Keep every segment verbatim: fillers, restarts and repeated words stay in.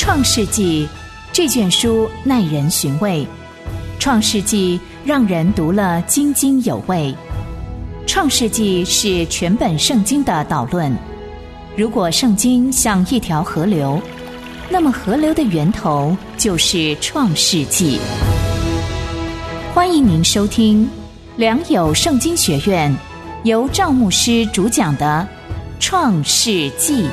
创世纪这卷书耐人寻味，创世纪让人读了津津有味。创世纪是全本圣经的导论。如果圣经像一条河流，那么河流的源头就是创世纪。欢迎您收听良友圣经学院由赵牧师主讲的创世纪。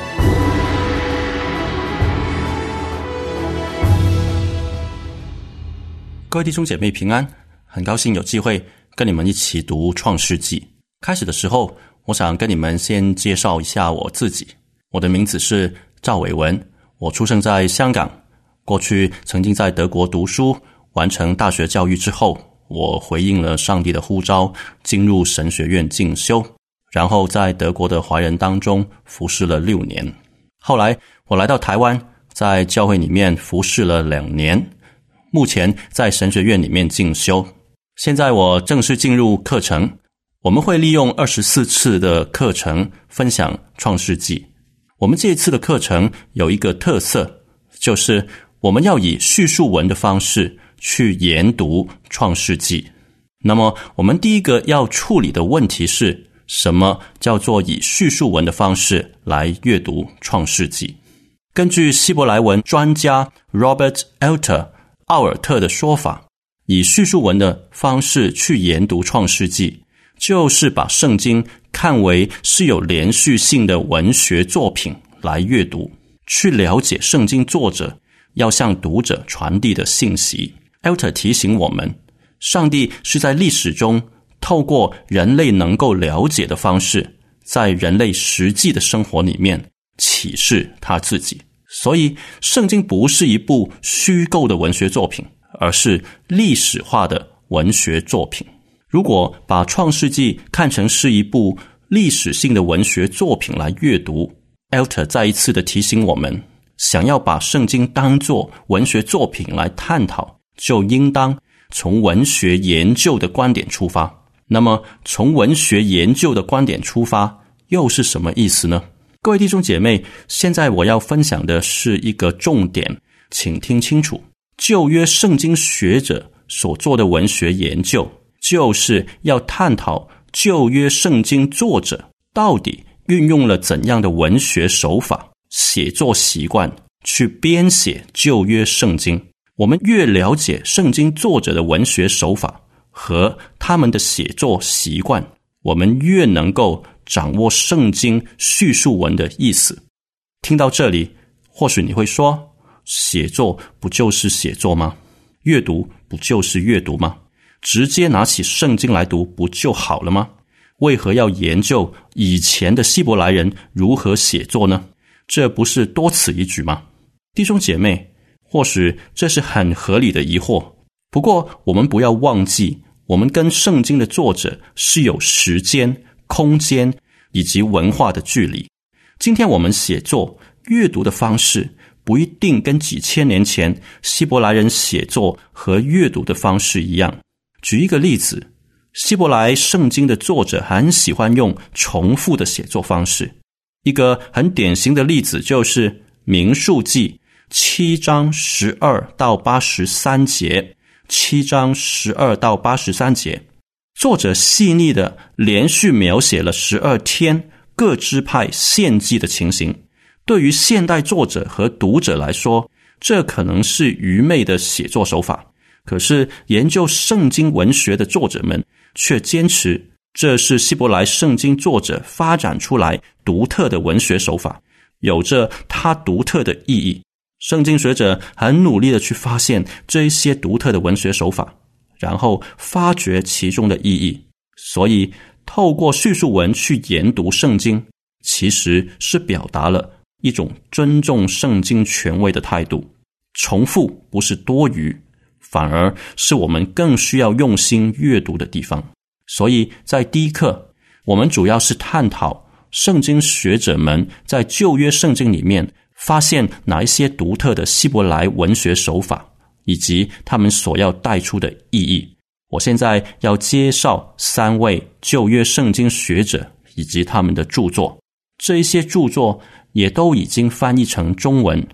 各位弟兄姐妹平安，很高兴有机会跟你们一起读创世纪。开始的时候，我想跟你们先介绍一下我自己。我的名字是赵伟文，我出生在香港，过去曾经在德国读书，完成大学教育之后，我回应了上帝的呼召，进入神学院进修，然后在德国的华人当中服侍了六年。后来我来到台湾，在教会里面服侍了两年，目前在神学院里面进修。现在我正式进入课程，我们会利用二十四次的课程分享创世纪。我们这一次的课程有一个特色，就是我们要以叙述文的方式去研读创世纪。那么我们第一个要处理的问题是，什么叫做以叙述文的方式来阅读创世纪？根据希伯来文专家 Robert Alter 奥尔特的说法，以叙述文的方式去研读创世纪，就是把圣经看为是有连续性的文学作品来阅读，去了解圣经作者要向读者传递的信息。Alter 提醒我们，上帝是在历史中透过人类能够了解的方式，在人类实际的生活里面启示他自己。所以圣经不是一部虚构的文学作品，而是历史化的文学作品。如果把创世纪看成是一部历史性的文学作品来阅读， Alter 再一次的提醒我们，想要把圣经当作文学作品来探讨，就应当从文学研究的观点出发。那么从文学研究的观点出发又是什么意思呢？各位弟兄姐妹，现在我要分享的是一个重点，请听清楚。旧约圣经学者所做的文学研究，就是要探讨旧约圣经作者到底运用了怎样的文学手法、写作习惯去编写旧约圣经。我们越了解圣经作者的文学手法和他们的写作习惯，我们越能够掌握圣经叙述文的意思。听到这里，或许你会说，写作不就是写作吗？阅读不就是阅读吗？直接拿起圣经来读不就好了吗？为何要研究以前的希伯来人如何写作呢？这不是多此一举吗？弟兄姐妹，或许这是很合理的疑惑，不过我们不要忘记，我们跟圣经的作者是有时间、空间以及文化的距离。今天我们写作、阅读的方式不一定跟几千年前希伯来人写作和阅读的方式一样。举一个例子，希伯来圣经的作者很喜欢用重复的写作方式。一个很典型的例子就是民数记七章十二到八十三节，七章十二到八十三节，作者细腻的连续描写了十二天各支派献祭的情形。对于现代作者和读者来说，这可能是愚昧的写作手法，可是研究圣经文学的作者们却坚持，这是希伯来圣经作者发展出来独特的文学手法，有着它独特的意义。圣经学者很努力的去发现这一些独特的文学手法，然后发掘其中的意义。所以透过叙述文去研读圣经，其实是表达了一种尊重圣经权威的态度。重复不是多余，反而是我们更需要用心阅读的地方。所以在第一课，我们主要是探讨圣经学者们在旧约圣经里面发现哪一些独特的希伯来文学手法，以及他们所要带出的意义。我现在要介绍三位旧约圣经学者以及他们的著作，这一些著作也都已经翻译成中文，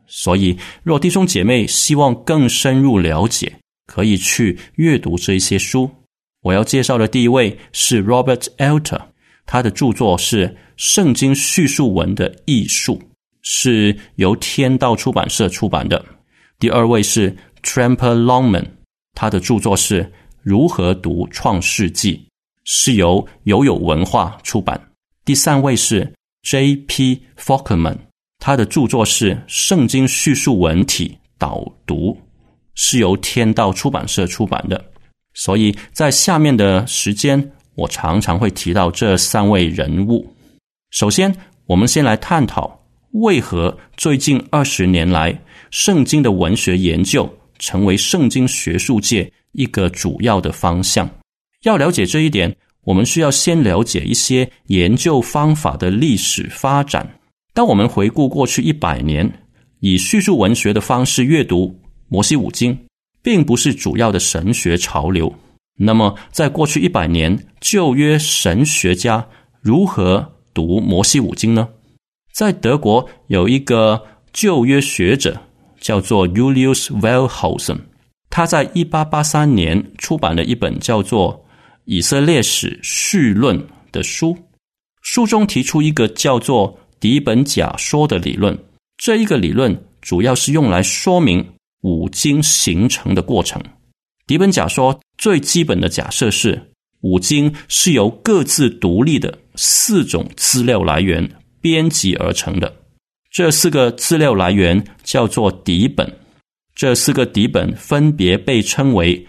所以若弟兄姐妹希望更深入了解，可以去阅读这一些书。我要介绍的第一位是 Robert Alter， 他的著作是《圣经叙述文的艺术》，是由天道出版社出版的。第二位是 Tremper Longman， 他的著作是《如何读创世纪》，是由友友文化出版。第三位是 J P Falkman， 他的著作是《圣经叙述文体导读》，是由天道出版社出版的。所以在下面的时间，我常常会提到这三位人物。首先，我们先来探讨为何最近二十年来，圣经的文学研究成为圣经学术界一个主要的方向。要了解这一点，我们需要先了解一些研究方法的历史发展。当我们回顾过去一百年，以叙述文学的方式阅读摩西五经，并不是主要的神学潮流。那么在过去一百年，旧约神学家如何读摩西五经呢？在德国有一个旧约学者叫做 Julius Wellhausen， 他在一八八三年出版了一本叫做《以色列史绪论》的书，书中提出一个叫做底本假说的理论。这一个理论主要是用来说明五经形成的过程。底本假说最基本的假设是，五经是由各自独立的四种资料来源编辑而成的。这四个资料来源叫做底本，这四个底本分别被称为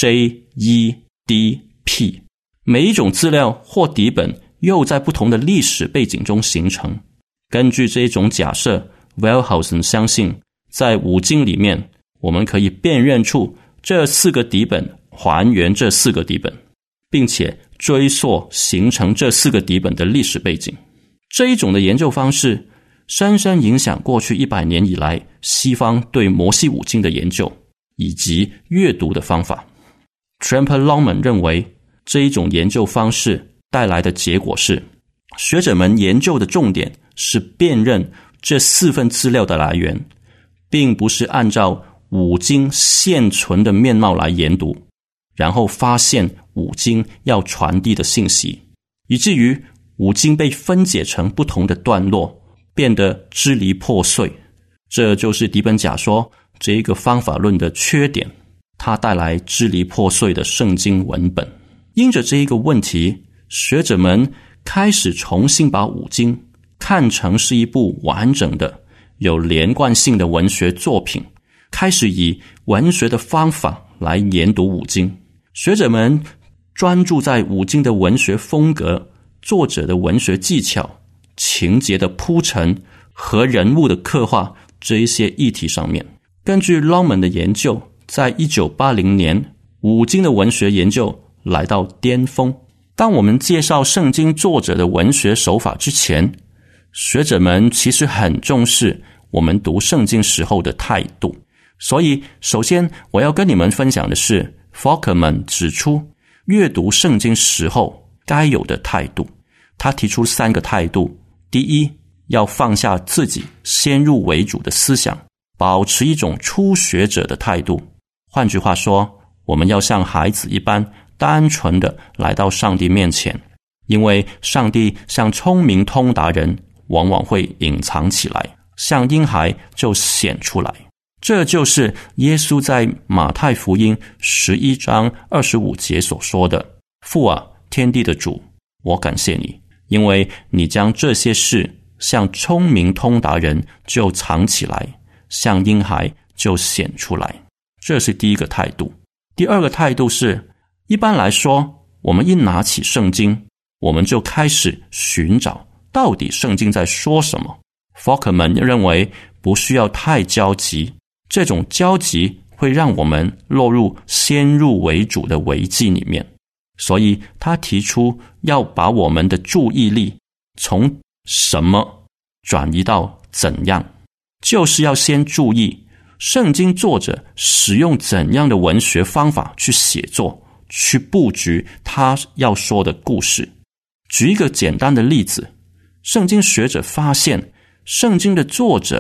J、E、D、P， 每一种资料或底本又在不同的历史背景中形成。根据这一种假设， Wellhausen 相信在五经里面，我们可以辨认出这四个底本还原这四个底本，并且追溯形成这四个底本的历史背景。这一种的研究方式深深影响过去一百年以来西方对摩西五经的研究以及阅读的方法。 Tremper Longman 认为，这一种研究方式带来的结果是，学者们研究的重点是辨认这四份资料的来源，并不是按照五经现存的面貌来研读，然后发现五经要传递的信息，以至于五经被分解成不同的段落，变得支离破碎。这就是底本假说这一个方法论的缺点，它带来支离破碎的圣经文本。因着这一个问题，学者们开始重新把五经看成是一部完整的有连贯性的文学作品，开始以文学的方法来研读五经。学者们专注在五经的文学风格、作者的文学技巧、情节的铺陈和人物的刻画这一些议题上面。根据 Longman 的研究，在一九八零年，五经的文学研究来到巅峰。当我们介绍圣经作者的文学手法之前，学者们其实很重视我们读圣经时候的态度。所以首先我要跟你们分享的是 Falkman 指出阅读圣经时候该有的态度。他提出三个态度。第一，要放下自己先入为主的思想，保持一种初学者的态度。换句话说，我们要像孩子一般单纯的来到上帝面前，因为上帝像聪明通达人往往会隐藏起来，像婴孩就显出来。这就是耶稣在马太福音十一章二十五节所说的：父啊，天地的主，我感谢你，因为你将这些事像聪明通达人就藏起来，像婴孩就显出来。这是第一个态度。第二个态度是，一般来说，我们一拿起圣经，我们就开始寻找到底圣经在说什么。 Falkman 认为不需要太焦急，这种焦急会让我们落入先入为主的危机里面。所以他提出要把我们的注意力从什么转移到怎样，就是要先注意圣经作者使用怎样的文学方法去写作，去布局他要说的故事。举一个简单的例子，圣经学者发现圣经的作者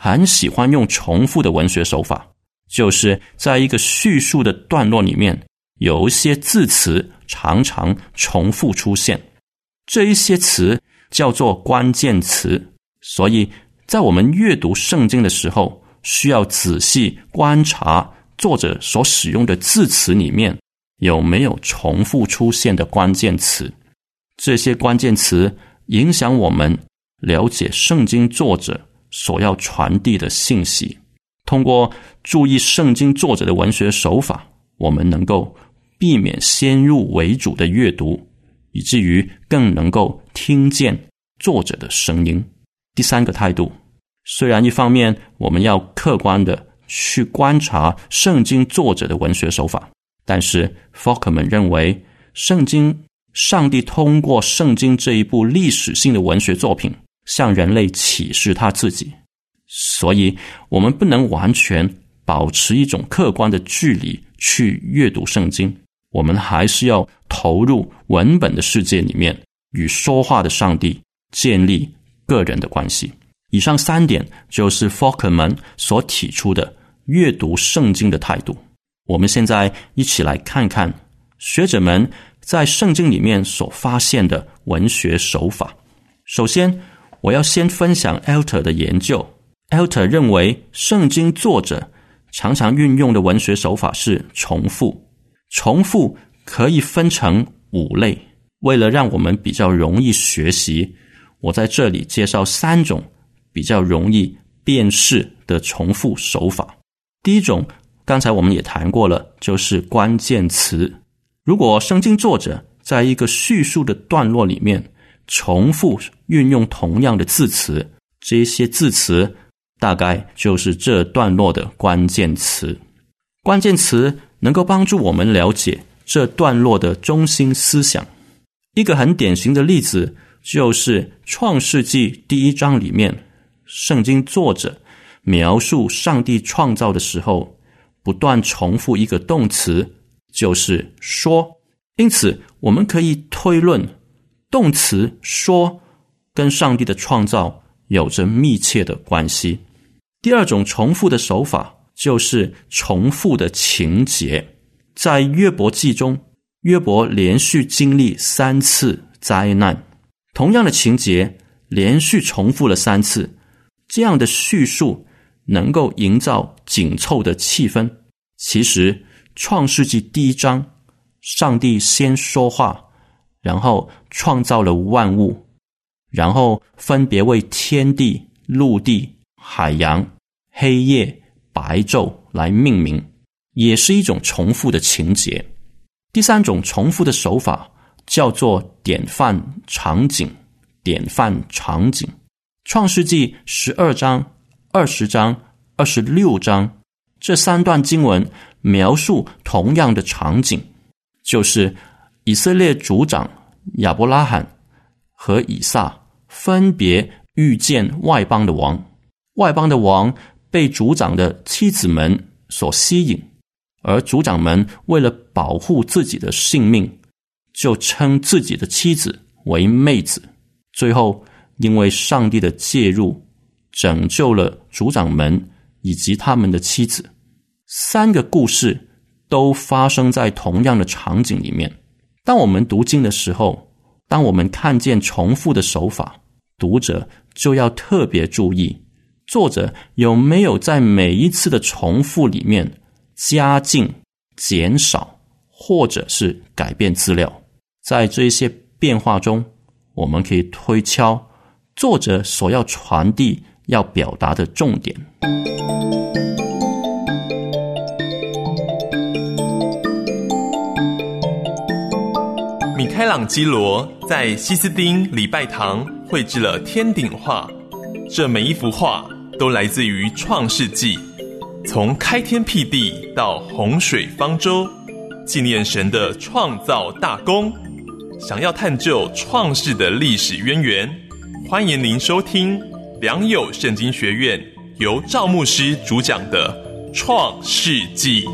很喜欢用重复的文学手法，就是在一个叙述的段落里面，有一些字词常常重复出现，这一些词叫做关键词。所以在我们阅读圣经的时候，需要仔细观察作者所使用的字词里面有没有重复出现的关键词。这些关键词影响我们了解圣经作者所要传递的信息。通过注意圣经作者的文学手法，我们能够避免先入为主的阅读，以至于更能够听见作者的声音。第三个态度，虽然一方面我们要客观的去观察圣经作者的文学手法，但是 Folkman 认为圣经上帝通过圣经这一部历史性的文学作品向人类启示他自己，所以我们不能完全保持一种客观的距离去阅读圣经，我们还是要投入文本的世界里面，与说话的上帝建立个人的关系。以上三点就是 Folkman 所提出的阅读圣经的态度。我们现在一起来看看学者们在圣经里面所发现的文学手法。首先，我要先分享 Alter 的研究。 Alter 认为圣经作者常常运用的文学手法是重复。重复可以分成五类，为了让我们比较容易学习，我在这里介绍三种比较容易辨识的重复手法。第一种，刚才我们也谈过了，就是关键词。如果圣经作者在一个叙述的段落里面重复运用同样的字词，这些字词大概就是这段落的关键词。关键词能够帮助我们了解这段落的中心思想。一个很典型的例子就是创世纪第一章里面，圣经作者描述上帝创造的时候，不断重复一个动词，就是说。因此我们可以推论，动词说跟上帝的创造有着密切的关系。第二种重复的手法就是重复的情节。在约伯记中，约伯连续经历三次灾难，同样的情节连续重复了三次，这样的叙述能够营造紧凑的气氛。其实创世纪第一章，上帝先说话，然后创造了万物，然后分别为天地、陆地、海洋、黑夜、白昼来命名，也是一种重复的情节。第三种重复的手法叫做典范场景。典范场景，创世纪十二章、二十章、二十六章这三段经文描述同样的场景，就是以色列族长亚伯拉罕和以撒分别遇见外邦的王，外邦的王被族长的妻子们所吸引，而族长们为了保护自己的性命，就称自己的妻子为妹子。最后因为上帝的介入，拯救了族长们以及他们的妻子。三个故事都发生在同样的场景里面。当我们读经的时候，当我们看见重复的手法，读者就要特别注意，作者有没有在每一次的重复里面加进、减少，或者是改变资料。在这些变化中，我们可以推敲作者所要传递、要表达的重点。 米开朗基罗在西斯丁礼拜堂绘制了天顶画，这每一幅画都来自于创世纪，从开天辟地到洪水方舟，纪念神的创造大功。想要探究创世的历史渊源，欢迎您收听良友圣经学院由赵牧师主讲的创世纪。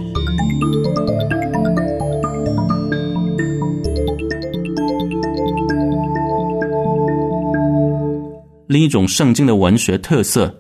另一种圣经的文学特色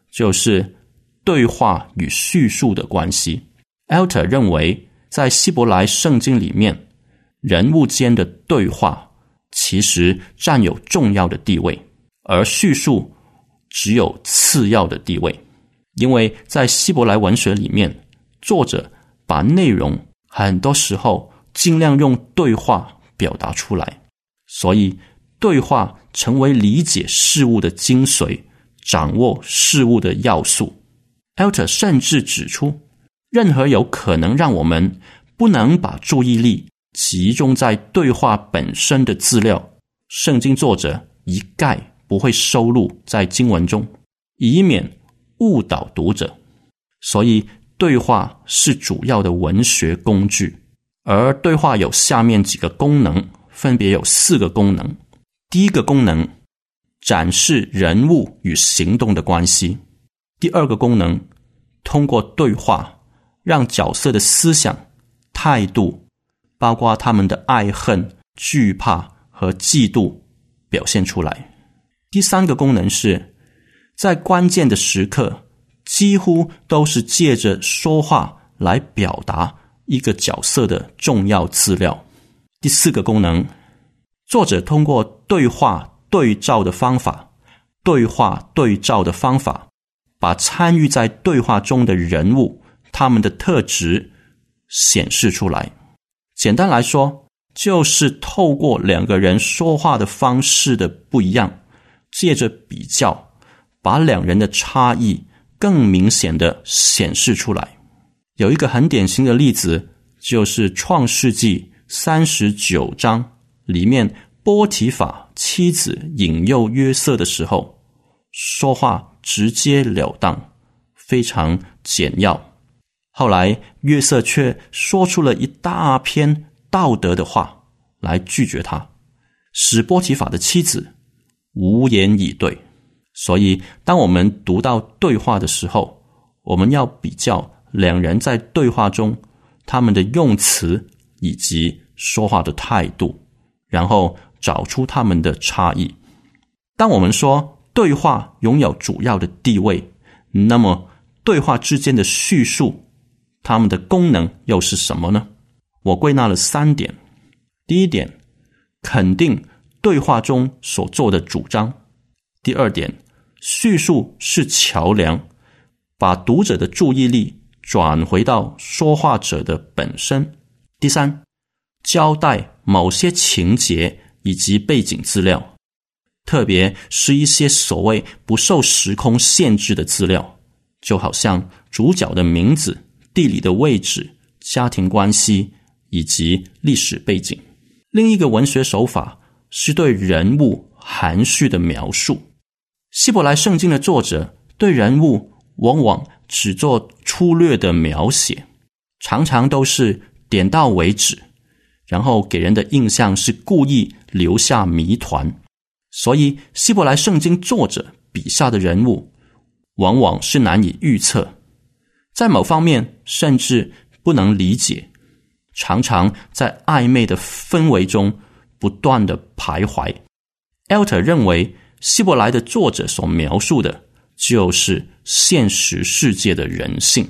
就是对话与叙述的关系。 Alter 认为在希伯来圣经里面，人物间的对话其实占有重要的地位，而叙述只有次要的地位。因为在希伯来文学里面，作者把内容很多时候尽量用对话表达出来，所以对话成为理解事物的精髓，掌握事物的要素。 Alter 甚至指出，任何有可能让我们不能把注意力集中在对话本身的资料，圣经作者一概不会收录在经文中，以免误导读者。所以对话是主要的文学工具，而对话有下面几个功能，分别有四个功能。第一个功能，展示人物与行动的关系。第二个功能，通过对话让角色的思想、态度，包括他们的爱恨、惧怕和嫉妒表现出来。第三个功能是在关键的时刻几乎都是借着说话来表达一个角色的重要资料。第四个功能，作者通过对话对照的方法，对话对照的方法，把参与在对话中的人物，他们的特质显示出来。简单来说，就是透过两个人说话的方式的不一样，借着比较，把两人的差异更明显地显示出来。有一个很典型的例子，就是创世纪三十九章里面，波提法妻子引诱约瑟的时候，说话直截了当，非常简要。后来约瑟却说出了一大篇道德的话来拒绝他，使波提法的妻子无言以对。所以当我们读到对话的时候，我们要比较两人在对话中他们的用词以及说话的态度，然后找出他们的差异。当我们说对话拥有主要的地位，那么对话之间的叙述，它们的功能又是什么呢？我归纳了三点。第一点，肯定对话中所做的主张。第二点，叙述是桥梁，把读者的注意力转回到说话者的本身。第三，交代某些情节以及背景资料，特别是一些所谓不受时空限制的资料，就好像主角的名字、地理的位置、家庭关系以及历史背景。另一个文学手法是对人物含蓄的描述。希伯来圣经的作者对人物往往只做粗略的描写，常常都是点到为止，然后给人的印象是故意留下谜团。所以希伯来圣经作者笔下的人物往往是难以预测，在某方面甚至不能理解，常常在暧昧的氛围中不断的徘徊。 Alter 认为希伯来的作者所描述的就是现实世界的人性。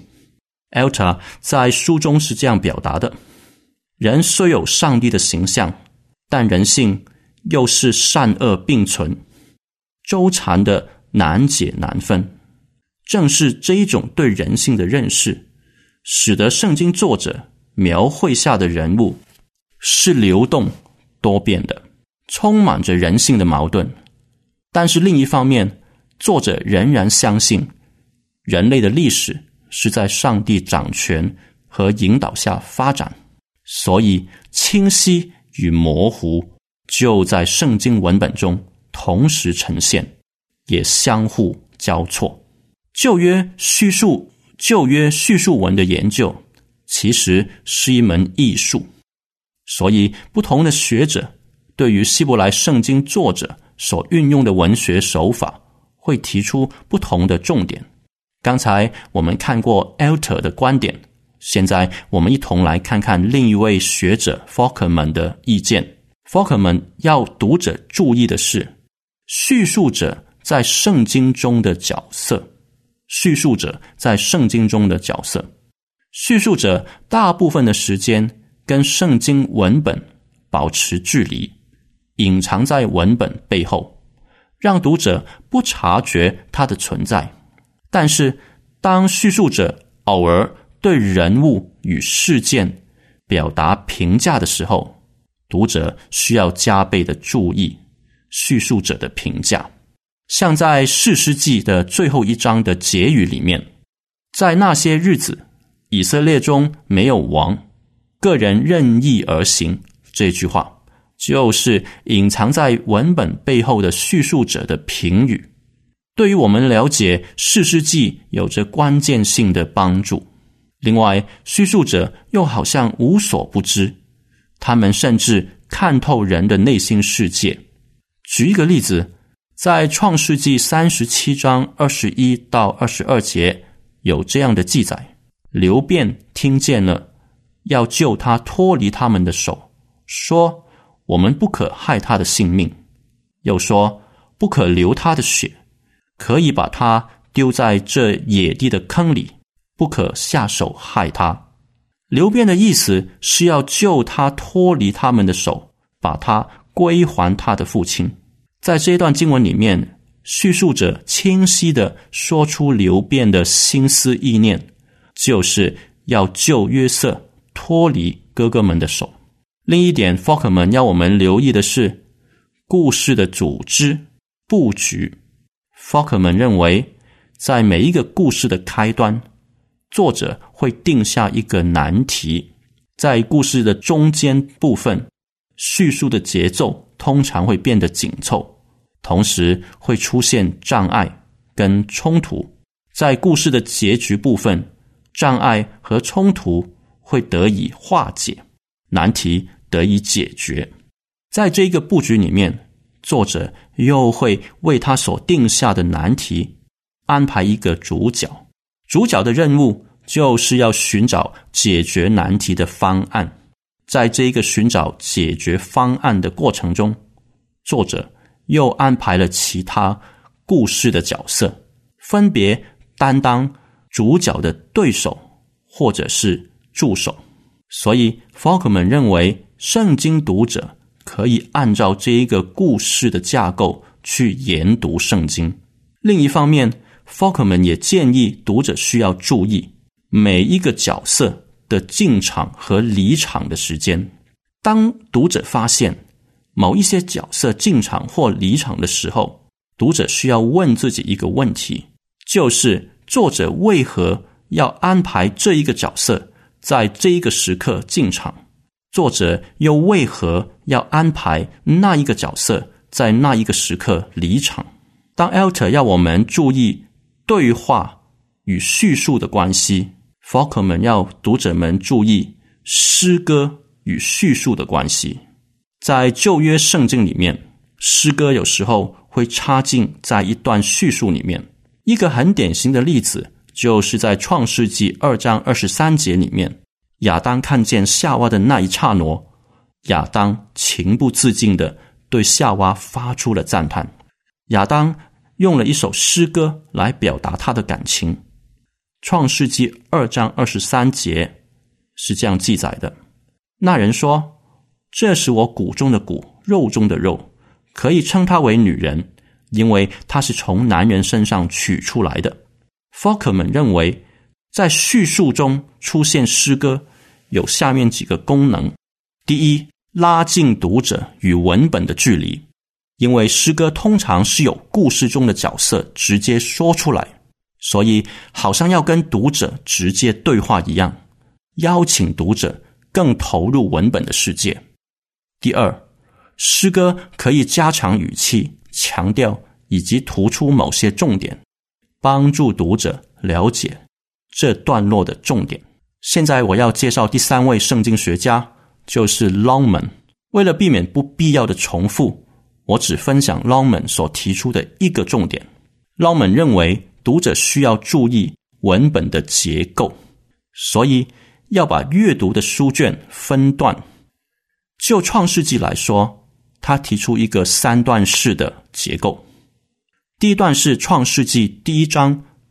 Alter 在书中是这样表达的：人虽有上帝的形象，但人性又是善恶并存，纠缠的难解难分。正是这一种对人性的认识，使得圣经作者描绘下的人物是流动多变的，充满着人性的矛盾。但是另一方面，作者仍然相信人类的历史是在上帝掌权和引导下发展，所以清晰与模糊就在圣经文本中同时呈现，也相互交错。旧约叙述旧约叙述文的研究其实是一门艺术，所以不同的学者对于希伯来圣经作者所运用的文学手法会提出不同的重点。刚才我们看过 Alter 的观点，现在我们一同来看看另一位学者 Folkerman 的意见。 Folkerman 要读者注意的是，叙述者在圣经中的角色叙述者在圣经中的角色。叙述者大部分的时间跟圣经文本保持距离，隐藏在文本背后，让读者不察觉它的存在。但是当叙述者偶尔对人物与事件表达评价的时候，读者需要加倍的注意叙述者的评价。像在士师记的最后一章的结语里面，在那些日子以色列中没有王，个人任意而行，这句话就是隐藏在文本背后的叙述者的评语，对于我们了解士师记有着关键性的帮助。另外，叙述者又好像无所不知，他们甚至看透人的内心世界。举一个例子，在创世纪三十七章二十一到二十二节有这样的记载，流便听见了，要救他脱离他们的手，说我们不可害他的性命，又说不可流他的血，可以把他丢在这野地的坑里，不可下手害他。流便的意思是要救他脱离他们的手，把他归还他的父亲。在这一段经文里面，叙述者清晰地说出流便的心思意念，就是要救约瑟脱离哥哥们的手。另一点 Faulkner 要我们留意的是故事的组织布局。 Faulkner 认为在每一个故事的开端，作者会定下一个难题，在故事的中间部分，叙述的节奏通常会变得紧凑，同时会出现障碍跟冲突。在故事的结局部分，障碍和冲突会得以化解，难题得以解决。在这个布局里面，作者又会为他所定下的难题安排一个主角，主角的任务就是要寻找解决难题的方案。在这一个寻找解决方案的过程中，作者又安排了其他故事的角色，分别担当主角的对手或者是助手。所以 Faulkner 认为圣经读者可以按照这一个故事的架构去研读圣经。另一方面， Faulkner 也建议读者需要注意每一个角色的进场和离场的时间。当读者发现某一些角色进场或离场的时候，读者需要问自己一个问题，就是作者为何要安排这一个角色在这一个时刻进场，作者又为何要安排那一个角色在那一个时刻离场。当 Alter 要我们注意对话与叙述的关系， Faulkner 要读者们注意诗歌与叙述的关系。在旧约圣经里面，诗歌有时候会插进在一段叙述里面。一个很典型的例子就是在创世纪二章二十三节里面，亚当看见夏娃的那一刹那，亚当情不自禁地对夏娃发出了赞叹。亚当用了一首诗歌来表达他的感情。创世纪二章二十三节是这样记载的，那人说，这是我骨中的骨，肉中的肉，可以称她为女人，因为她是从男人身上取出来的。 Faulkner 认为在叙述中出现诗歌有下面几个功能。第一，拉近读者与文本的距离，因为诗歌通常是有故事中的角色直接说出来，所以好像要跟读者直接对话一样，邀请读者更投入文本的世界。第二，诗歌可以加强语气，强调以及突出某些重点，帮助读者了解这段落的重点。现在我要介绍第三位圣经学家，就是 Longman。 为了避免不必要的重复，我只分享 Longman 所提出的一个重点。 Longman 认为读者需要注意文本的结构，所以要把阅读的书卷分段。就创世纪来说，他提出一个三段式的结构。第一段是创世纪第一章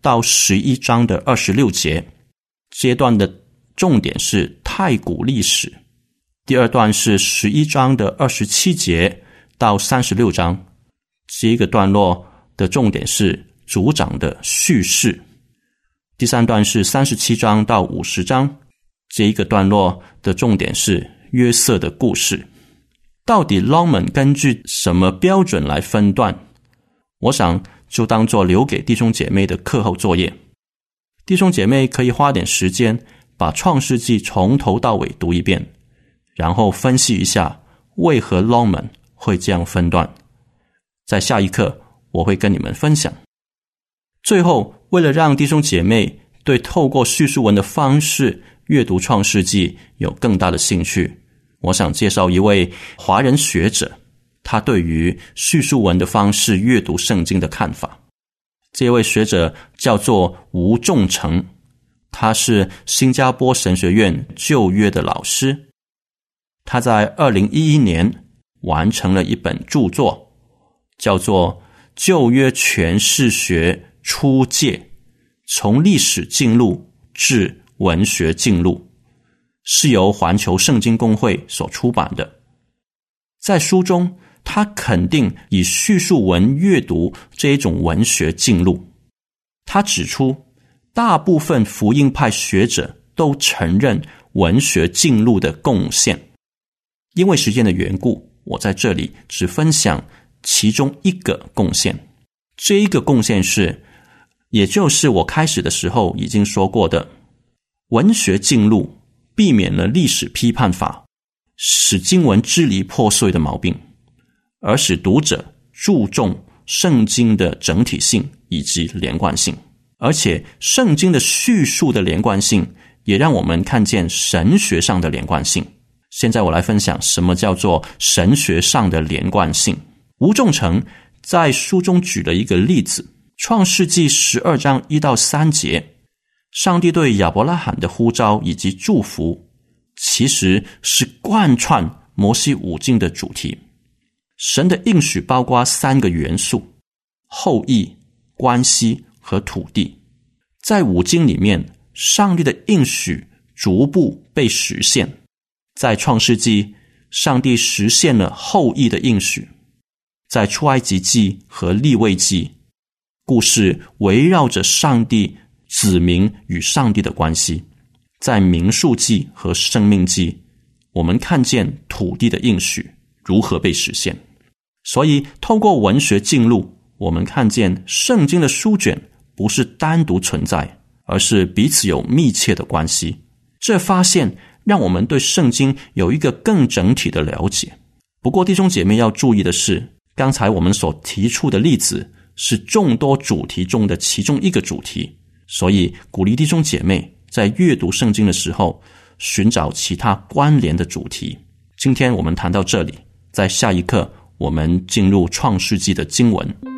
到十一章的二十六节，这段的重点是太古历史。第二段是十一章的二十七节到三十六章，这一个段落的重点是族长的叙事。第三段是三十七章到五十章，这一个段落的重点是约瑟的故事。到底 Longman 根据什么标准来分段？我想就当作留给弟兄姐妹的课后作业。弟兄姐妹可以花点时间把创世纪从头到尾读一遍，然后分析一下为何 Longman 会这样分段。在下一课我会跟你们分享。最后，为了让弟兄姐妹对透过叙述文的方式阅读创世纪有更大的兴趣，我想介绍一位华人学者，他对于叙述文的方式阅读圣经的看法。这位学者叫做吴仲成，他是新加坡神学院旧约的老师。他在二零一一年完成了一本著作，叫做《旧约诠释学初界》，从历史进入至文学进入，是由环球圣经公会所出版的。在书中，他肯定以叙述文阅读这一种文学进入。他指出，大部分福音派学者都承认文学进入的贡献。因为时间的缘故，我在这里只分享其中一个贡献。这一个贡献是，也就是我开始的时候已经说过的，文学进入避免了历史批判法使经文支离破碎的毛病，而使读者注重圣经的整体性以及连贯性。而且圣经的叙述的连贯性也让我们看见神学上的连贯性。现在我来分享什么叫做神学上的连贯性。吴仲成在书中举了一个例子，创世纪十二章一到三节，上帝对亚伯拉罕的呼召以及祝福，其实是贯穿摩西五经的主题。神的应许包括三个元素：后裔、关系和土地。在五经里面，上帝的应许逐步被实现。在创世纪，上帝实现了后裔的应许。在出埃及记和利未记，故事围绕着上帝子民与上帝的关系。在民数记和生命记，我们看见土地的应许如何被实现。所以透过文学进入，我们看见圣经的书卷不是单独存在，而是彼此有密切的关系。这发现让我们对圣经有一个更整体的了解。不过弟兄姐妹要注意的是，刚才我们所提出的例子是众多主题中的其中一个主题，所以鼓励弟兄姐妹在阅读圣经的时候寻找其他关联的主题。今天我们谈到这里，在下一课我们进入创世纪的经文。